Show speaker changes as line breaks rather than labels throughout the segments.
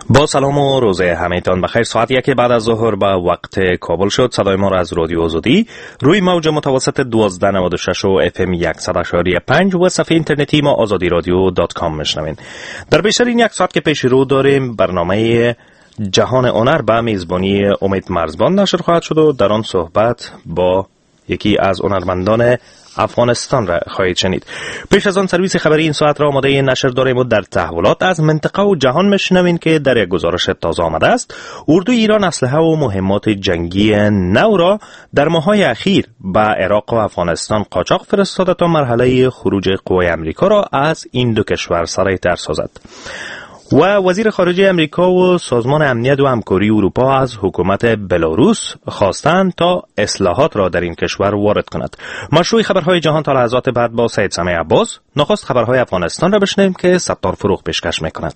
با سلام و روزه همه‌تان بخیر. ساعت 1 بعد از ظهر به وقت کابل شد. صدای ما را از رادیو آزادی روی موج متوسط 1296 و FM 100.5 و صفحه اینترنتی ما azadiradyo.com میشنوین. در بیشتر این یک ساعت که پیش رو داریم برنامه جهان هنر به میزبانی امید مرزبان نشر خواهد شد و در آن صحبت با یکی از هنرمندان افغانستان را خواهید شنید. پیش از آن سرویس خبری این ساعت را آماده نشر داریم و در تحولات از منطقه و جهان میشنویم که در یک گزارش تازه آمده است اردوی ایران اسلحه و مهمات جنگی نو را در ماه‌های اخیر به عراق و افغانستان قاچاق فرستاده تا مرحله خروج قوای امریکا را از این دو کشور سریع‌تر سازد. و وزیر خارجه امریکا و سازمان امنیت و همکاری اروپا از حکومت بلاروس خواستند تا اصلاحات را در این کشور وارد کند. مشروع خبرهای جهان تا لحظات بعد با سید سمیع عباس. نخست خبرهای افغانستان را بشنویم که ستار فروغ پیشکش میکند.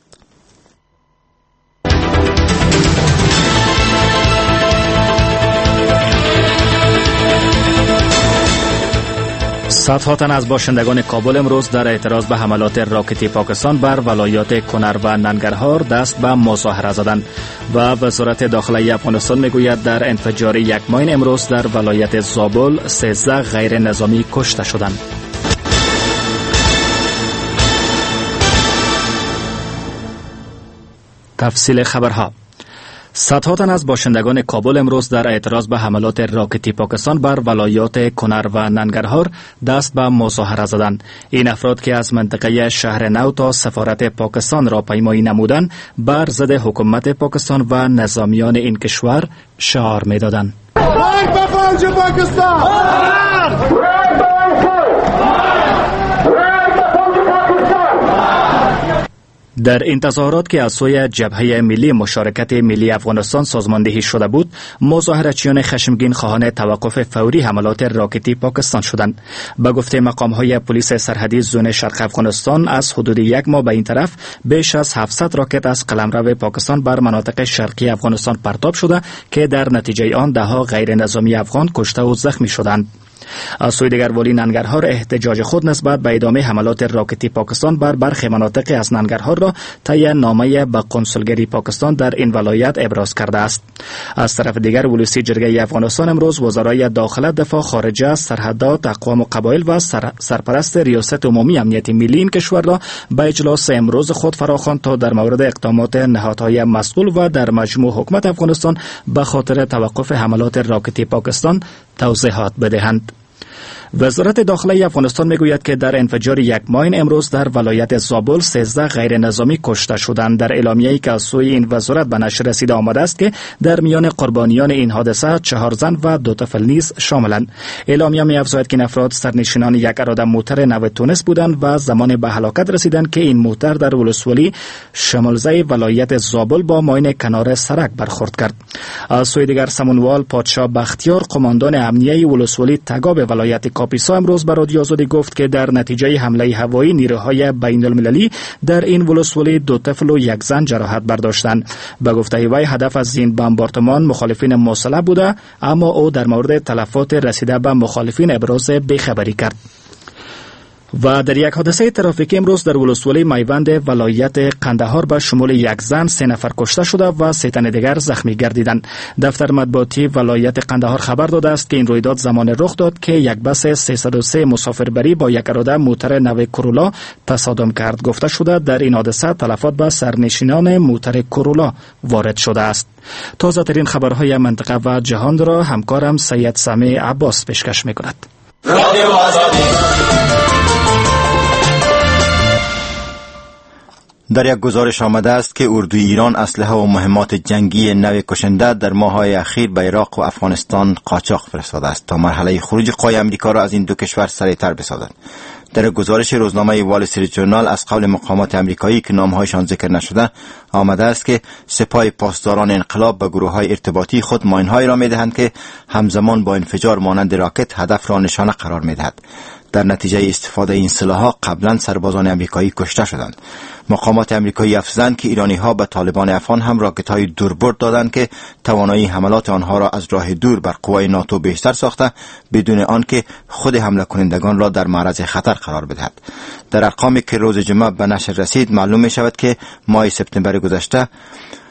صدها تن از باشندگان کابل امروز در اعتراض به حملات راکتی پاکستان بر ولایات کنر و ننگرهار دست به مظاهره زدند و وزارت داخلی افغانستان میگوید در انفجار یک ماین امروز در ولایت زابل 13 غیر نظامی کشته شدند. تفصیل خبرها. صدها تن از باشندگان کابل امروز در اعتراض به حملات راکتی پاکستان بر ولایات کنر و ننگرهار دست به مظاهره زدند. این افراد که از منطقه شهر نو تا سفارت پاکستان را پیمایی نمودند بر ضد حکومت پاکستان و نظامیان این کشور شعار می‌دادند. در این تظاهرات که از سوی جبهه ملی مشارکت ملی افغانستان سازماندهی شده بود، مظاهرچیان خشمگین خواهان توقف فوری حملات راکتی پاکستان شدند. به گفته مقام‌های پلیس سرحدی زون شرق افغانستان از حدود یک ماه به این طرف بیش از 700 راکت از قلمرو پاکستان بر مناطق شرقی افغانستان پرتاب شده که در نتیجه آن ده‌ها غیر نظامی افغان کشته و زخمی شدند. از سوی دیگر والی ننگرهار احتجاج خود نسبت به ادامه حملات راکتی پاکستان بر برخی مناطق از ننگرهار را طی نامه به قنسولگری پاکستان در این ولایت ابراز کرده است. از طرف دیگر ولسی جرگه افغانستان امروز وزرای داخله، دفاع، خارجه، سرحدات، اقوام و قبایل و سرپرست ریاست عمومی امنیت ملی این کشور را به اجلاس امروز خود فراخواند تا در مورد اقدامات نهادهای مسئول و در مجموع حکومت افغانستان به خاطر توقف حملات راکتی پاکستان توضیحات بدهند. وزارت داخلی افغانستان میگوید که در انفجار یک ماین امروز در ولایت زابل 13 غیر نظامی کشته شدند. در اعلامیه‌ای که از سوی این وزارت به نشر رسیده آمده است که در میان قربانیان این حادثه 4 زن و 2 طفل نیز شاملند. اعلامیه می‌افزاید که این افراد سرنشینان یک اراده موتر نو تونس بودند و زمان به هلاکت رسیدند که این موتر در ولسوالی شمالزه ولایت زابل با ماین کنار سرک برخورد کرد. از سوی دیگر سمونوال پادشاه بختیار قماندان امنیه ولسوالی تگاب ولایت کاپیسا امروز به رادیو آزادی گفت که در نتیجه حمله هوایی نیروهای بین المللی در این ولسوالی 2 طفل و 1 زن جراحت برداشتند. به گفته وی هدف از این بمباردمان مخالفین مسلح بوده، اما او در مورد تلفات رسیده به مخالفین ابراز بیخبری کرد. و در یک حادثه ترافیکی امروز در ولسوالی میوند ولایت قندهار به شمول 1 زن 3 نفر کشته شده و 3 تن دیگر زخمی گردیدند. دفتر مطبوعاتی ولایت قندهار خبر داده است که این رویداد زمان رخ داد که یک بس 303 مسافربری با یک اراده موتر نو کورولا تصادم کرد. گفته شده در این حادثه تلفات به سرنشینان موتر کورولا وارد شده است. تازه ترین خبرهای منطقه و جهان را همکارم سید سمیع عباس پیشکش می‌کند. رادیو آزادی.
در یک گزارش آمده است که اردوی ایران اسلحه و مهمات جنگی نو کشنده در ماه‌های اخیر به عراق و افغانستان قاچاق فرستاده است تا مرحله خروج قوای امریکا را از این دو کشور سریعتر بسازد. در گزارش روزنامه وال استریت ژورنال از قول مقامات امریکایی که نامهایشان ذکر نشده آمده است که سپاه پاسداران انقلاب به گروه‌های ارتباطی خود ماین‌هایی را می‌دهند که همزمان با انفجار مانند راکت هدف را نشانه قرار می‌دهد. در نتیجه استفاده این سلاح‌ها قبلا سربازان امریکایی کشته شدند. مقامات امریکایی افزودند که ایرانی‌ها به طالبان افغان هم راکت‌های دوربرد دادند که توانایی حملات آنها را از راه دور بر قوای ناتو بیشتر ساخته بدون آنکه خود حمله کنندگان را در معرض خطر قرار بدهد. در ارقامی که روز جمعه به نشر رسید معلوم می شود که ماه سپتامبر گذشته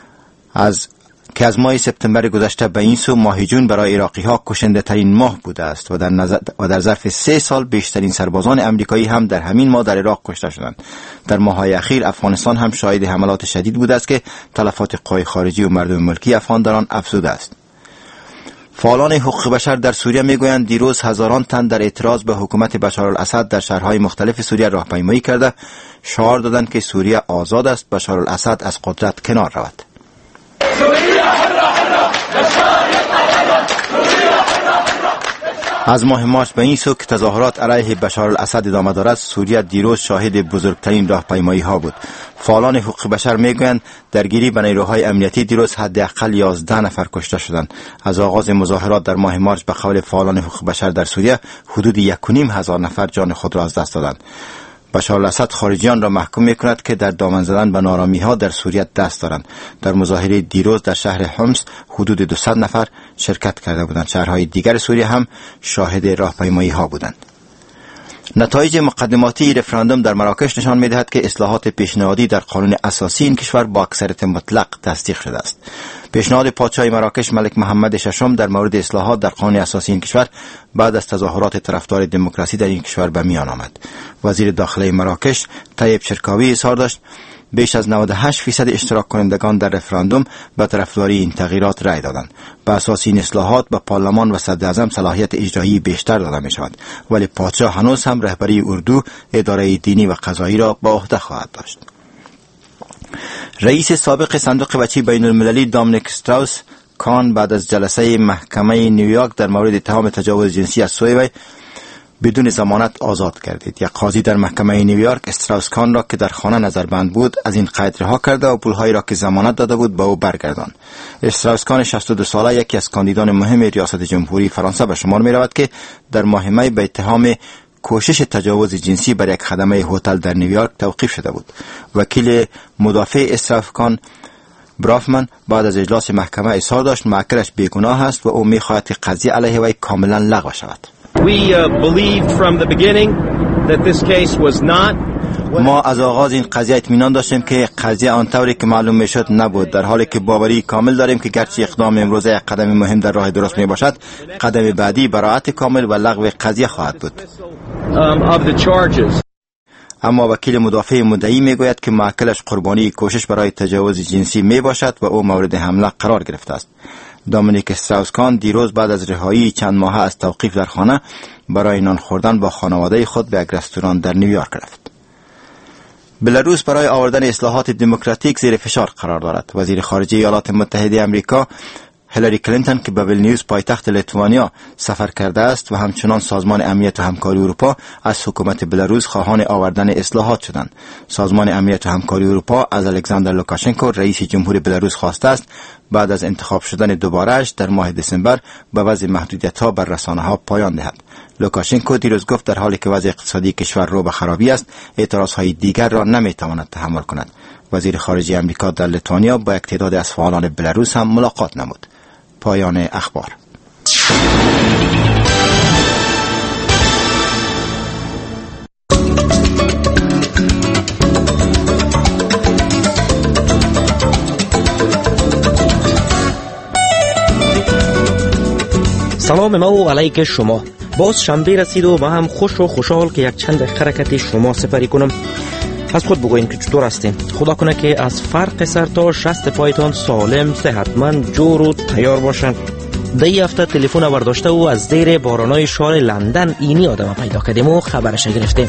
از ماه سپتامبر گذشته به این سو ماه جون برای عراقی ها کشنده ترین ماه بوده است و در ظرف 3 سال بیشترین سربازان امریکایی هم در همین ماه در عراق کشته شدند. در ماه‌های اخیر افغانستان هم شاهد حملات شدید بوده است که تلفات قوای خارجی و مردم ملکی افغان در آن افزوده است. فعالان حقوق بشر در سوریه میگویند دیروز هزاران تن در اعتراض به حکومت بشارالاسد در شهرهای مختلف سوریه راهپیمایی کرده شعار دادند که سوریه آزاد است، بشارالاسد از قدرت کنار رود. از ماه مارس به این سو که تظاهرات علیه بشارالاسد ادامه دارد، سوریه دیروز شاهد بزرگترین راهپیمایی ها بود. فعالان حقوق بشر میگویند درگیری بین نیروهای امنیتی دیروز حداقل 11 نفر کشته شدند. از آغاز مظاهرات در ماه مارس به قول فعالان حقوق بشر در سوریه حدود 1,500 نفر جان خود را از دست دادند. بشارالاسد خارجیان را محکوم می‌کند که در دامن زدن به نارامی‌ها در سوریه دست دارند. در مظاهره دیروز در شهر حمص حدود 200 نفر شرکت کرده بودند. شهرهای دیگر سوریه هم شاهد راهپیمایی‌ها بودند. نتایج مقدماتی رفراندوم در مراکش نشان می‌دهد که اصلاحات پیشنهادی در قانون اساسی این کشور با اکثریت مطلق تصدیق شده است. پیشنهاد پادشاه مراکش ملک محمد ششم در مورد اصلاحات در قانون اساسی این کشور بعد از تظاهرات طرفدار دموکراسی در این کشور به میان آمد. وزیر داخلی مراکش طیب شرکاوی اظهار داشت بیش از 98% اشتراک کنندگان در رفراندوم به طرفداری این تغییرات رای دادند. به اساس این اصلاحات به پارلمان و صدراعظم صلاحیت اجرایی بیشتر داده می شود، ولی پادشاه هنوز هم رهبری اردو، اداره دینی و قضایی را به عهده خواهد داشت. رئیس سابق صندوق بچه بین المللی دامینیک استراوس کان بعد از جلسه محکمه نیویورک در مورد اتهام تجاوز جنسی از سوی وی بدون ضمانت آزاد گردید. یک قاضی در محکمه نیویورک استراوس کان را که در خانه نظربند بود از این قید رها کرده و پولهایی را که ضمانت داده بود به او برگرداند. استراوس کان 62 ساله یکی از کاندیدان مهم ریاست جمهوری فرانسه به شمار می رود که در ماه می به اتهام کوشش تجاوز جنسی بر یک خدمه هتل در نیویورک توقیف شده بود. وکیل مدافع استراوس کان برافمن بعد از اجلاس محکمه اظهار داشت موکلش بیگناه است و او می‌خواهد که قضیه علیه وی کاملا لغو شود. ما از آغاز این قضیه اطمینان داشتیم که قضیه آنطوری که معلوم میشد نبود، در حالی که باوری کامل داریم که گرچه اقدام امروزه یک قدم مهم در راه درست می باشد، قدم بعدی براءت کامل و لغو قضیه خواهد بود. اما وکیل مدافع مدعی میگوید که موکلش قربانی کوشش برای تجاوز جنسی می باشد و او مورد حمله قرار گرفته است. دامینیک استراوس کان دیروز بعد از رهایی چند ماه از توقیف در خانه برای نان خوردن با خانواده خود به یک رستوران در نیویورک رفت. بلاروس برای آوردن اصلاحات دموکراتیک زیر فشار قرار دارد. وزیر خارجه ایالات متحده آمریکا هیلاری کلینتون که به ویلنیوس پایتخت لیتوانیا سفر کرده است و همچنان سازمان امنیت و همکاری اروپا از حکومت بلاروس خواهان آوردن اصلاحات شدند. سازمان امنیت و همکاری اروپا از الکساندر لوکاشنکو رئیس جمهوری بلاروس خواسته است بعد از انتخاب شدن دوباره‌اش در ماه دسامبر به وضع محدودیت‌ها بر رسانه‌ها پایان دهد. لوکاشنکو دیروز گفت در حالی که وضع اقتصادی کشور رو به خرابی است، اعتراض‌های دیگر را نمی‌تواند تحمل کند. وزیر خارجه آمریکا در لیتوانیا با یک تعداد از فعالان بلاروس هم ملاقات نمود. پایان اخبار.
سلام ما و علیک شما. باز شنبه رسید و ما هم خوش و خوشحال که یک چند حرکت شما سپری کنم. از خود بگوین که چطور هستین. خدا کنه که از فرق سر تا شست پایتان سالم، صحتمند، جور و تیار باشن. دی هفته تلفن برداشته و از زیر بارانای شهر لندن اینی آدم پیدا کردیم و خبرش گرفتیم.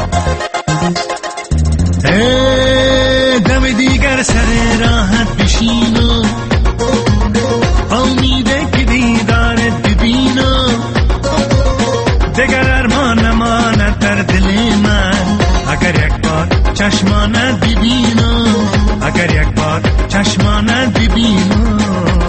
دم دیگر سر راحت بشینو، امیده که دیدارت ببینو، دگر ارمان نماند در دل من، اگر یک بار چشمانت ببینو، اگر یک بار چشمانت ببینو.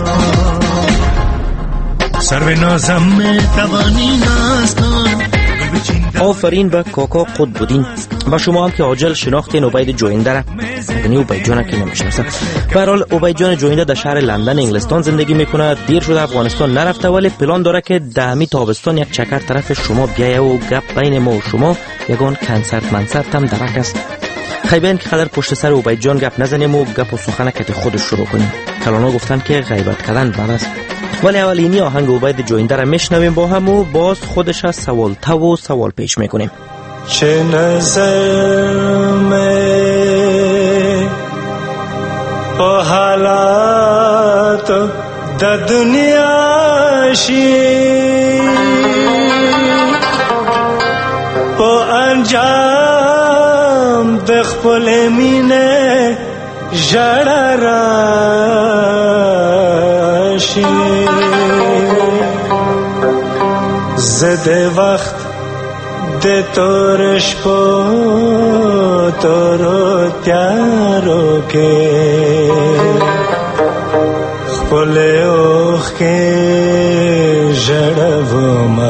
سر به نازم توانی ناز کن.
آفرین به کاکا قطب‌الدین. با شما هم که عاجل شناختین عبید جوینده را. یعنی عبید جان که نمیشناسم. به هر حال عبید جان جوینده در شهر لندن انگلستان زندگی میکنه. دیر شده افغانستان نرفته ولی پلان داره که دمی تابستان یک چکر طرف شما بیایه و گپ بین ما و شما یگان کنسرت منسرت هم درک است. خیبین که خدر پشت سر عبید جان گپ نزنیم و گپ و سخنک خودش شروع کنیم. کلانا گفتن که غیبت کردن بد است. ولی اولینی آهنگ عبید جوینده را میشنویم با هم و باز خودش از سوال تو و سوال پیش میکنیم.
چه نظر میں او حالات د دنیا شی او انجام د خپل مینه ژړا راشي زده وخت د تور شپو تورو تیارو کې خپل اوخ کې ژړوم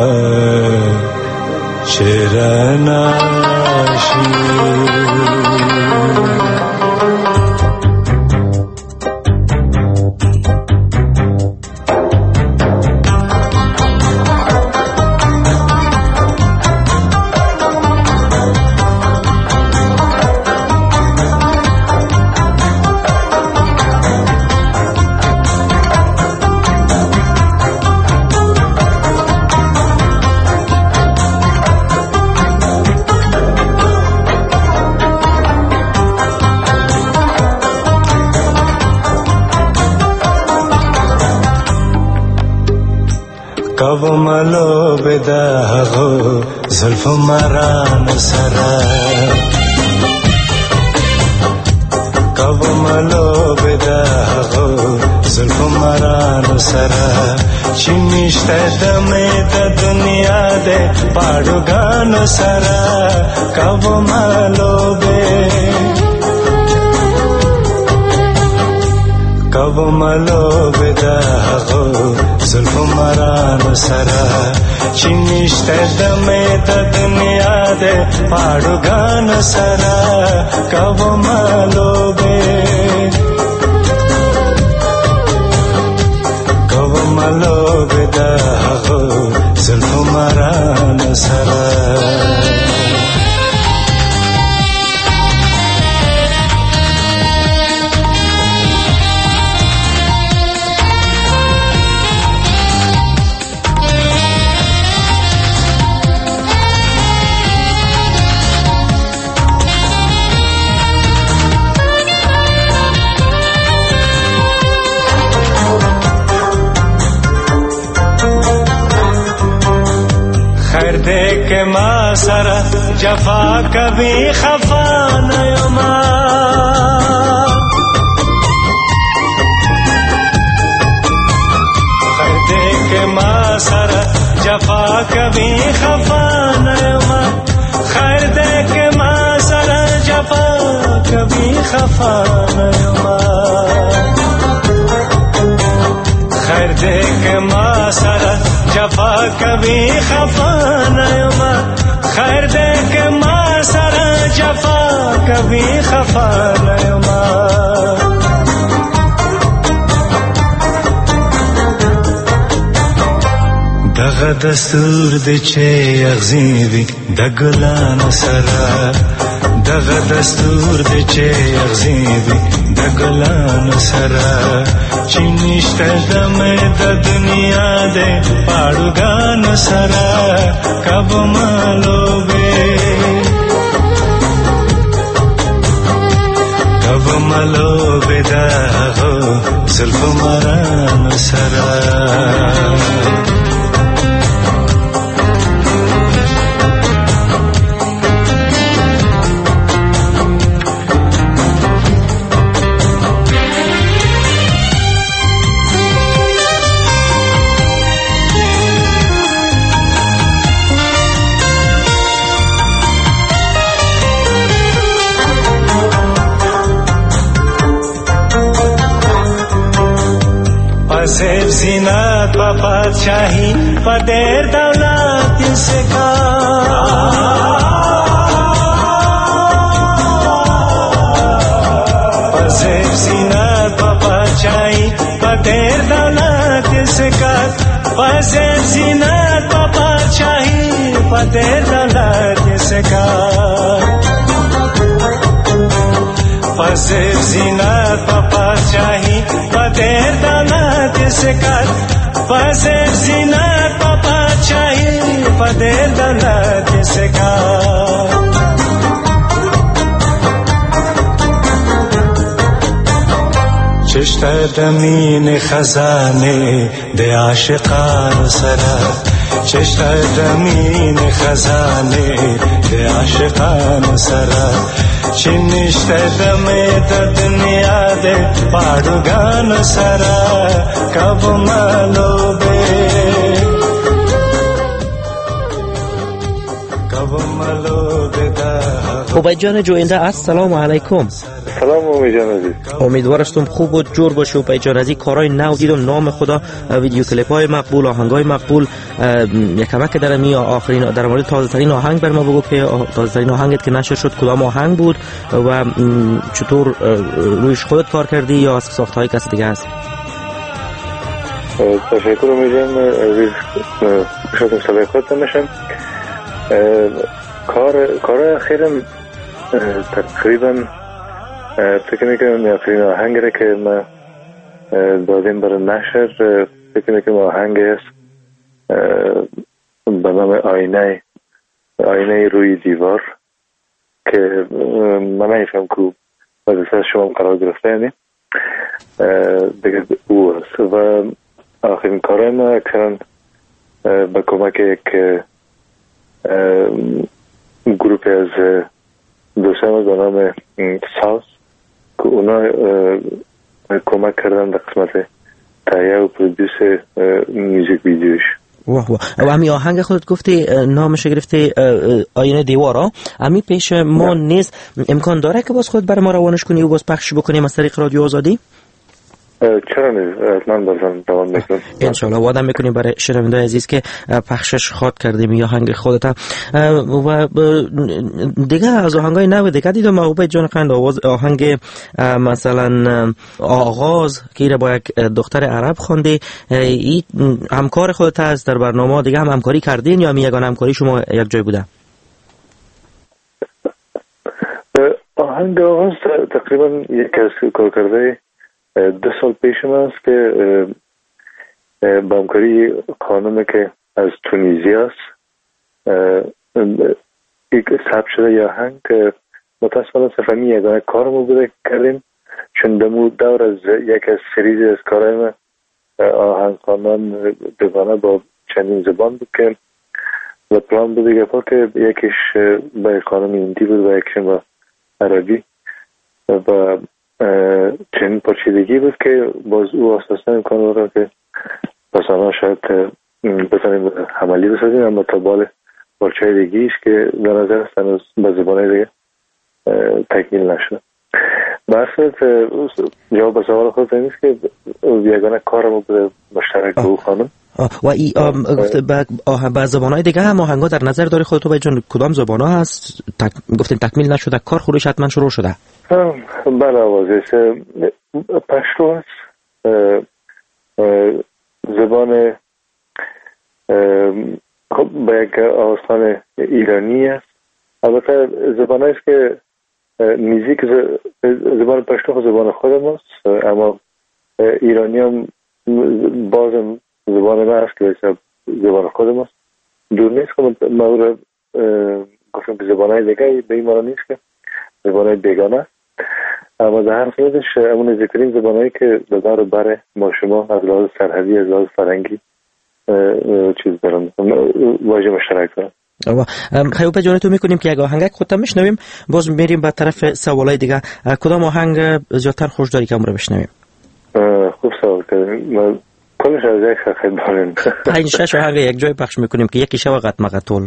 چې رانشي کب ملو بدا غو زلف مران سرا کب ملو بدا غو زلف مران سرا چنشته دمه د دنیا ده پاړو غان سرا کب ملو به کب ملو بدا غو زلف مران سرا چنشته دمه د دنیا ده پاړو غان سرا کب ملو به کب ملو بدا غو زلف مران سرا देख माँ सरा जफा कभी खफा नहीं माँ देख माँ सरा जफा कभी खफा नहीं माँ खैर देख माँ सरा जफा कभी खफा नहीं माँ खैर देख माँ सरा जफा कभी खफा नहीं माँ खैर देख माँ सरा जफा कभी खफा नहीं माँ दग दस्तूर दिचे अगजीबी दगलान सरा दग दस्तूर दिचे अगजीबी दगलान सरा चिनिष्टे दमे द दुनिया दे पाड़ू गान सरा कब मलोबे कब मलोबे दा हो जुल्फ मरान सरा पसेब जीनत व बादशाही पदेर दौलत से का पसेब जीनत व बादशाही पदेर दौलत से का पसेब जीनत व बादशाही पदेर दौलत से का पसेब जीनत व बादशाही پدر دانات سکات پسر زینات پاپا چایی پدر دانات سکات چشت دمین خزانه ده عاشقان سرا چشت دمین خزانه ده عاشقان سرا چنشت دمه د دنیا ده پاڑگان سرا کب ملوبه کب ملوبه ده
عبید جان جوینده السلام علیکم.
سلام امید جان عزیز.
امیدوار هستم خوب و جور باشی. عبید جان از این کارهای نو دیدم نام خدا ویدیو کلیپ های مقبول آهنگای مقبول یک کمک در می آخرین در مورد تازه ترین آهنگ بر ما بگو که تازه ترین آهنگت که نشر شد کدام آهنگ بود و چطور رویش خودت کار کردی یا از ساخت های کسی دیگه هست؟
تشکر امید جان عزیز. شما صداقت میشم. کار اخیرم تقریبا فکر میکنم آخرین آهنگی را که ما دادیم برای نشر فکر میکنم آهنگ است به نام آینه روی دیوار که من نمیفهم که وظیفه شما قرار گرفته یعنی دیگه او است و آخرین کار ما اکثرا به کمک یک گروپی از دوستان به نام ساوس که اونا کمک کردن در قسمت تهیه و پرودیوس میوزیک ویدیوش.
واه و همین آهنگ خودت گفتی نامش گرفته آینه دیوارا. همین پیش ما نیست. امکان داره که باز خود برای ما روانش کنی و باز پخش بکنیم از طریق رادیو آزادی؟
چرا نیست؟ من بازم دوام میکنم
انشالله وعده میکنیم برای شنونده‌های عزیز که پخشش خواد کردیم یا آهنگ خودت. و دیگه از آهنگای نو دیگه دیدم عبید جان قند آهنگ مثلا آغاز که با یک دختر عرب خوانده. این همکار خودت هست در برنامه دیگه هم همکاری کردین یا یگانه همکاری شما یک جای بوده؟
آهنگ آغاز تقریبا یک از کار کرده 2 سال پیش من است که با همکاری خانمی که از تونیزی است ثبت شده یه آهنگ که متاسفانه صفحه یگانه کارمو بوده کردیم چون دمو دور از یک از سریزی از کارهای من آهنگ خواندن دوگانه با چندین زبان بود که و پلان بوده گفت که یکیش با خانم هندی بود و یکیش با عربی و چنین پرچیدگی بود که باز او اساسا امکان را که پسانا شاید بتانیم عملی بسازیم اما تا بال پرچه دیگیش که در نظر است هنوز به زبانه دیگه تکمیل نشده. برصورت جواب به سوال خود نیست که یگانه کارمو بوده مشترک به او خانم.
و ای گفته با زبانهای دیگه هم آهنگا در نظر داری خودتو به جان کدام زبانها هست؟ گفتین تکمیل نشده کار خودش حتما شروع شده.
بله آوازه پشتو هست زبان خب با یک آستان ایرانی است. البته زبان است که میزیک زبان پشتو خود زبان خود ماست اما ایرانی هم بازم زبان ما است که زبان خود ماست دور نیست که ما رو گفتم که زبانهای دیگه به این مانا نیست که زبانهای بیگانه است اما در هر صورتش همون نزدیکترین زبانهایی که به دور بر ما شما از لحاظ سرحدی از لحاظ فرهنگی چیز دارم واژه مشترک دارم.
خیلی به جانتون میکنیم که یک آهنگ خودتا میشنویم باز میریم به طرف سوالای دیگه. کدام آهنگ زیادتر خوش داری که امروز بشنویم؟
خوب سوال کردیم. کلش از یک خیلی داریم
5-6 آهنگ یک جای پخش میکنیم که یکی شب قط مقتول.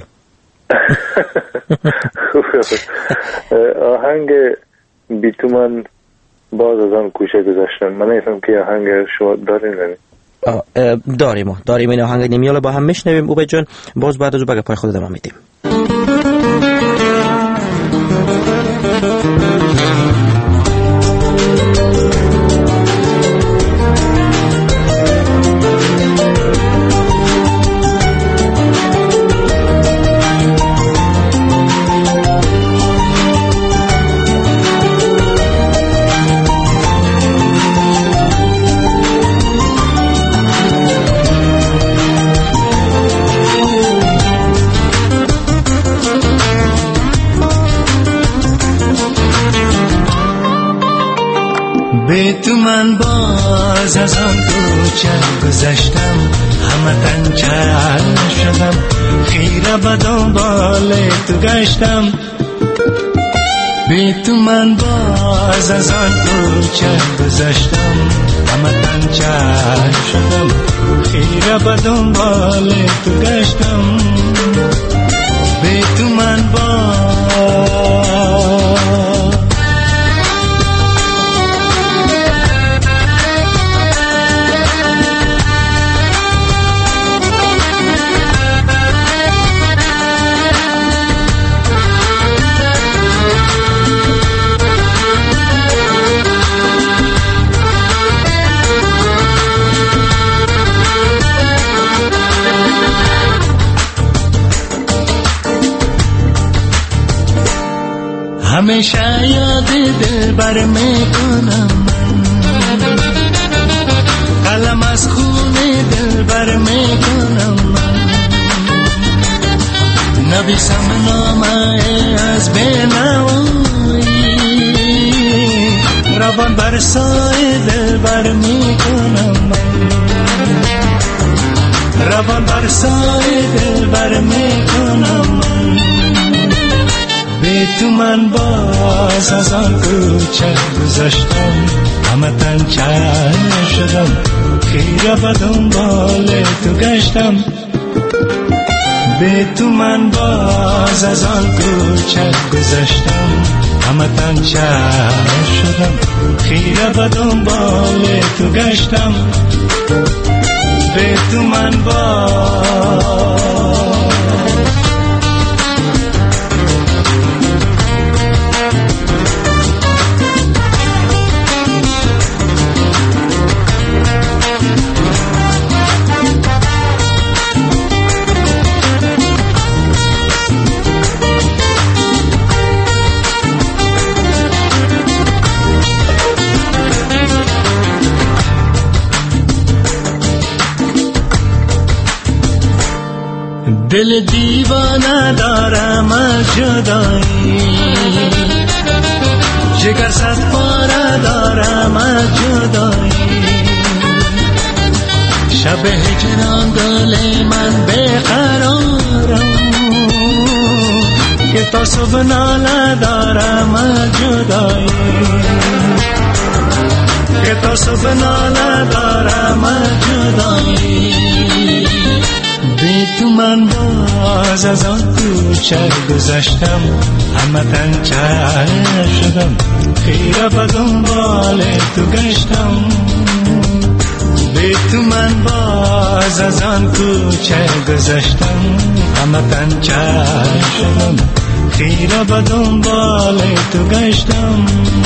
آهنگ بی تو من باز از آن کوچه گذاشتم. من نیستم که آهنگ شما داریم
داریم این آهنگ نمیاله با هم میشنویم. عبید جان باز بعد از بگه پای خود ادامه میدیم.
من باز از آن کوچه گذشتم، همه تنچل شدم، خیره به دنبال تو گشتم. بی تو من باز از آن کوچه گذشتم، همه تنچل شدم، خیره به دنبال تو گشتم. بی تو من همیشه یاد دلبر میکنم، قلم از خون دلبر میکنم، نویسم نامه از بینوایی، روان بر سای دلبر میکنم، روان بر سای دلبر میکنم. بی تو من باز از آن کوچه گذشتم، همه تنچل شدم، خیره به دنبال تو گشتم. بی تو من باز از آن کوچه گذشتم، همه تنچل شدم، خیره به دنبال تو گشتم. بی تو من دل دیوانه دارم از جدایی، جگر صد پاره دارم از جدایی. شب هجران دل من بیقرارم، که تا صبح ناله دارم از جدایی، که تا صبح ناله دارم از جدایی. بی تو من باز از آن کوچه گذشتم، همه تنچل شدم، خیره به دنبال تو گشتم. بی تو من باز از آن کوچه گذشتم، همه تنچل شدم، خیره به دنبال تو گشتم.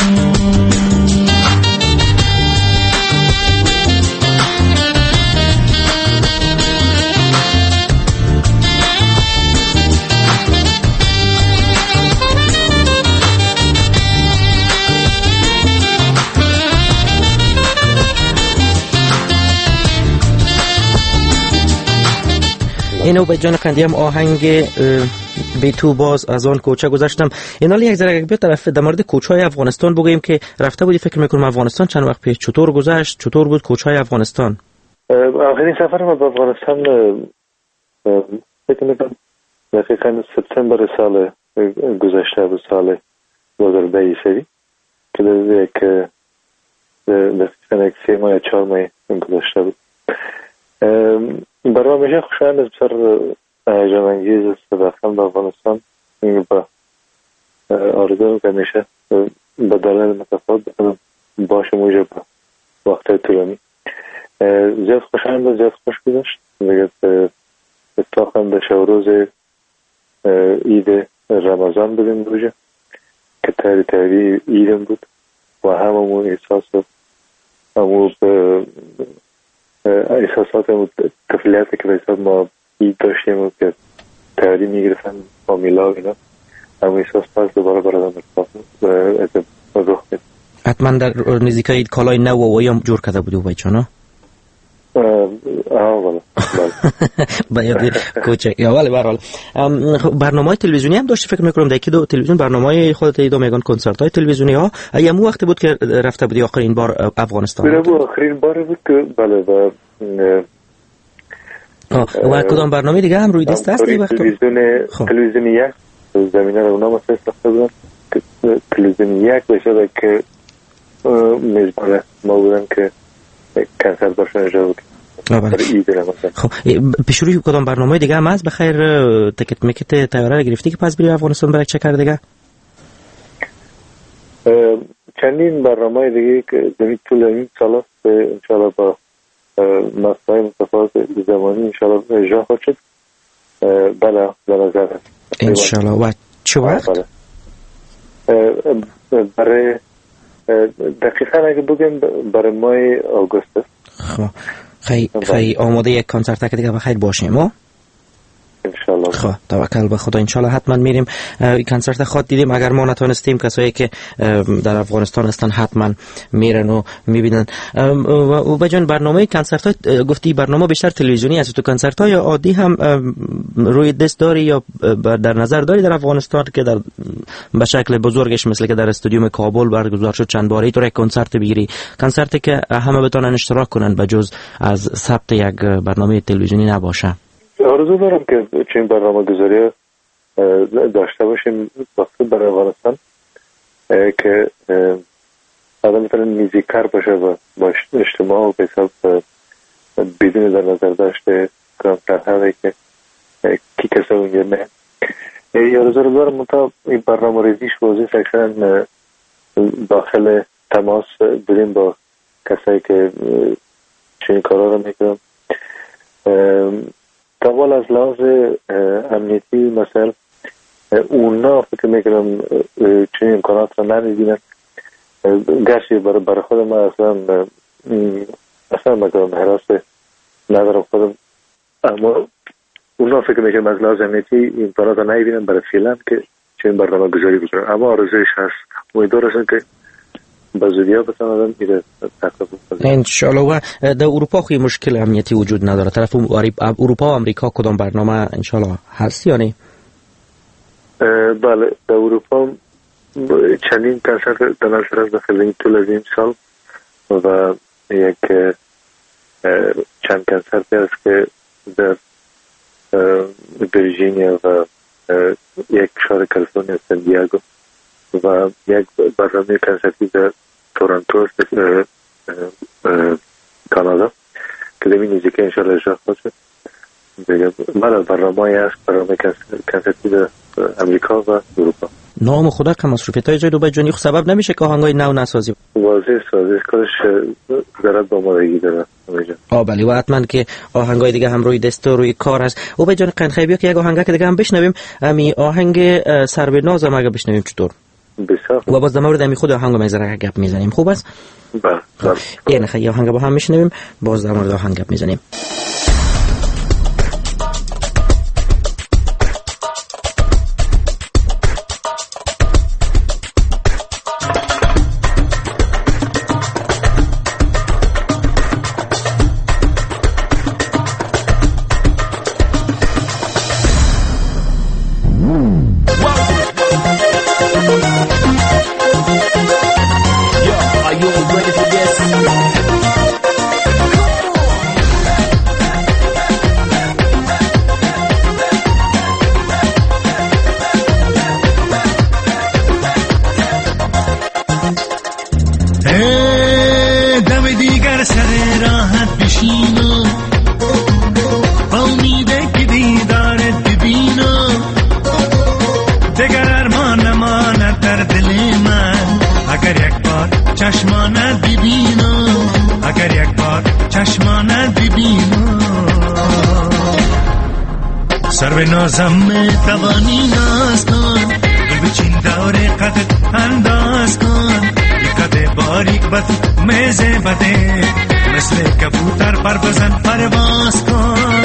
اینو به جان قندیم آهنگ بی تو باز از آن کوچه گذشتم. اینا یک ذره به طرف در مورد کوچه‌های افغانستان بگوییم که رفته بودی، فکر میکنم افغانستان چند وقت پیش. چطور گذشت؟ چطور بود کوچه‌های افغانستان؟
آخرین سفر ما به افغانستان فکر میکنم دقیقاً سپتامبر سال گذشته بود، سال 2020 که دقیقاً یک 3 ماه یا 4 ماه گذشته بود. برای همیشه خوشایند است، بسیار هیجان انگیز است رفتن به افغانستان. با آرزو که همیشه به دلایل متفاوت بکنم باشم اونجا به وقت طولانی. زیاد خوشایند است، زیاد خوش گذشت. اتفاقا به روز عید رمضان بودیم اونجا که تاری عیدم بود و هممون احساس احساسات طفولیتی که به ما عید داشتیم و که تیاری میگرفتن فامیلا و اینا، همون احساس پس دوباره برادم رخ مید.
حتما در نزدیک عید کالای نو و هم جور کرده بودی بایچانا؟ باید کوچک یا ولی برحال برنامه تلویزیونی هم داشتی فکر میکنم در یکی دو تلویزیون برنامه خودت ایدا میگن کنسرت های تلویزیونی ها یمو وقتی بود که رفته بودی آخرین بار افغانستان؟
آخرین بار بود که بله
و کدام برنامه دیگه هم روی دست هست
تلویزیون یک زمینه رو اونا مسئله ساخته بودن که تلویزیون یک بشه که میزبان ما بودن که کنسرت باشن اجرا بود.
خب پیشروی کدام برنامه دیگه هم هست بخیر تکت میکت تیاره رو گرفتی که پس بری افغانستان برای چه کرده دیگه؟
چندین برنامه دیگه که دمی طول این سال است انشاءالله با مسائل متفاوت زمانی انشاءالله اجرا خواهد شد. بله به نظر است
انشاءالله. و چه وقت؟
برای دقیقا اگه بگیم برای ماه آگوست است.
خب خیلی آماده یک کنسرت که دیگه بخیر باشیم ما
انشالله.
خب توکل به خدا انشالله حتما میریم. کنسرت خود دیدیم اگر ما نتونستیم کسایی که در افغانستان هستن حتما میرن و میبینن. و بجان برنامه کنسرت های گفتی برنامه بیشتر تلویزیونی است تو کنسرت های عادی هم روی دست داری یا در نظر داری در افغانستان که در به شکل بزرگش مثل که در استادیوم کابل برگزار شد چند باری تو یک کنسرت بگیری کنسرتی که همه بتونن اشتراک کنن بجز از ثبت یک برنامه تلویزیونی نباشه؟
آرزو دارم که چنین برنامه گذاری داشته باشیم وقتی برای افغانستان که آدم میتونه میزیکر باشه و با اجتماع و بحساب بدون در نظر داشته کنم سرحوه که کی کسا اونگه نه آرزو دارم منطقه این برنامه ریزیش واضح سکشن داخل تماس بریم با کسایی که چنین کارا رو میکنم اول از لحاظ امنیتی مثلا اونا فکر میکنم چنین امکانات رو نمیدینن گرچه برای خود ما اصلا میکنم حراس ندارم خودم اما اونا فکر میکنم از لحاظ امنیتی امکانات رو نمیدینن برای فعلا که چنین برنامه گذاری بکنن اما آرزویش هست امیدوار هستم که با زودیا بتونم میره
انشالله. و در اروپا خوی مشکل امنیتی وجود نداره طرف اروپا و امریکا کدام برنامه انشالله هست یا نه؟
بله در اروپا چندین کنسرت در نظر است داخل این طول از این سال و یک چند کنسرتی است که در ویرجینیا و یک شهر کالیفرنیا سان دیگو و یک برنامه کنسرتی در تورنتو کانادا که دمی نیزی که انشاءالله اجرا خواهد شد. بله برنامه هست برنامه کنسرتی در امریکا و اروپا.
نام خدا که مصروفیت های جای بجانی خود سبب نمیشه که آهنگای نو نسازی؟
واضح سازش کارش ضرورت با مادگی داره.
بلی و حتما که آهنگای دیگه هم روی دست و روی کار هست. او بجان قنخی بیا که یک آهنگ که دیگه هم بشنویم امی آهنگ سر به ناز هم اگه بشنویم چطور؟
بسیار
و باز در مورد امی خود آهنگ میذاره گپ میزنیم خوب است؟
بله.
یعنی خیلی آهنگ با هم میشنویم باز در مورد آهنگ گپ میزنیم.
نازم توانی ناز کن بچین دور قدت انداز کن قد باریک بد میزه بده مثل کبوتر پر بزن پرواز کن